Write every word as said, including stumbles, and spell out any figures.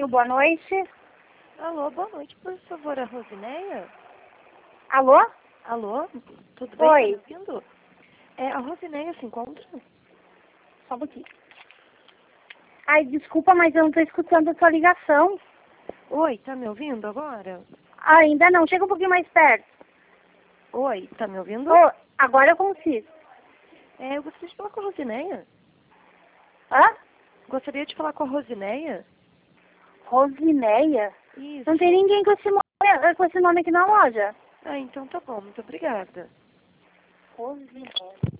Rio, boa noite. Alô, boa noite, por favor, a Rosineia? Alô? Alô, tudo bem? Oi. Tá me ouvindo? É, a Rosineia se encontra? Só um pouquinho. Ai, desculpa, mas eu não tô escutando a sua ligação. Oi, tá me ouvindo agora? Ainda não, chega um pouquinho mais perto. Oi, tá me ouvindo? Ô, agora eu consigo. É, eu gostaria de falar com a Rosineia. Hã? Gostaria de falar com a Rosineia? Rosineia? Isso. Não tem ninguém com esse, nome, com esse nome aqui na loja. Ah, então tá bom, muito obrigada. Rosineia.